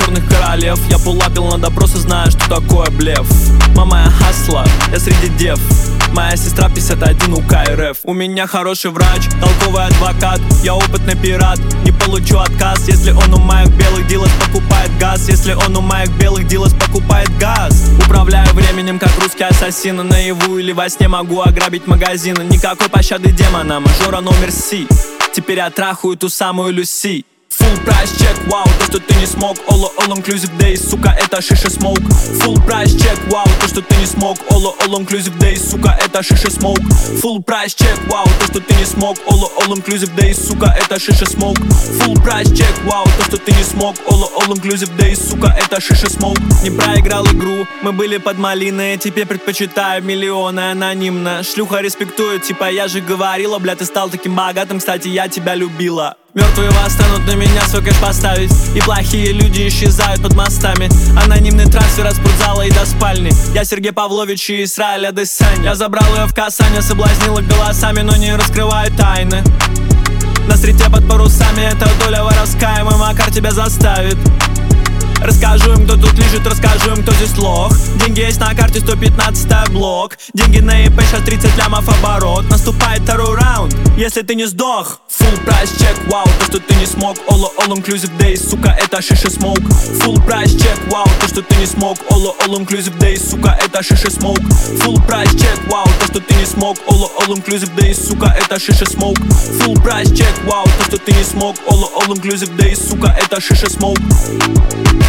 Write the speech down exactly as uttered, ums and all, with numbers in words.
черных королев. Я пулапил на допросы, знаю, что такое блеф. Мама, я хасла, я среди дев. Моя сестра пятьдесят один у КРФ. У меня хороший врач, толковый адвокат. Я опытный пират, не получу отказ. Если он у моих белых дилов покупает газ. Если он у моих белых дилов покупает газ. Управляю временем, как русский ассасин. Наяву или во сне могу ограбить магазины. Никакой пощады демона, мажора номер Си. Теперь я трахаю ту самую Люси. Full прайс чек, вау, то, что ты не смог. All, all inclusive days, сука, это шиша смоук. Full прайс чек, вау, то, что ты не смог. All, all inclusive days, сука, это шиша смоук. Full прайс чек, вау, то, что ты не смог. All, all inclusive days, сука, это шиша смоук. Full прайс чек, вау, то, что ты не смог. All, all inclusive days, сука, это шиша смоук. Не проиграл игру, мы были под малиной. Теперь предпочитаю миллионы анонимно. Шлюха респектует, типа я же говорила. Бля, ты стал таким богатым, кстати, я тебя любила. Мертвые восстанут на меня свой кэш поставить. И плохие люди исчезают под мостами. Анонимный трансфер от спортзала и до спальни. Я Сергей Павлович и Израиль Адесань. Я забрал ее в касание, соблазнил их голосами, но не раскрываю тайны. На стрите под парусами эта доля воровская. Мой макар тебя заставит. Расскажу им, кто тут лежит, расскажу им, кто здесь лох. Деньги есть на карте, сто пятнадцатый блок. Деньги на ИП, сейчас тридцать лямов оборот. Наступает второй раунд, если ты не сдох. Full прайс чек, вау, то, что ты не смог. All, all inclusive days, сука, это шиша смоук. Full прайс чек, вау, то, что ты не смог. All, all inclusive days, сука, это шиша смоук. Full прайс чек, вау, то, что ты не смог. All, all inclusive days, сука, это шиша смоук. Full прайс чек, вау, то, что ты не смог. All, all inclusive days, сука, это шиша смоук.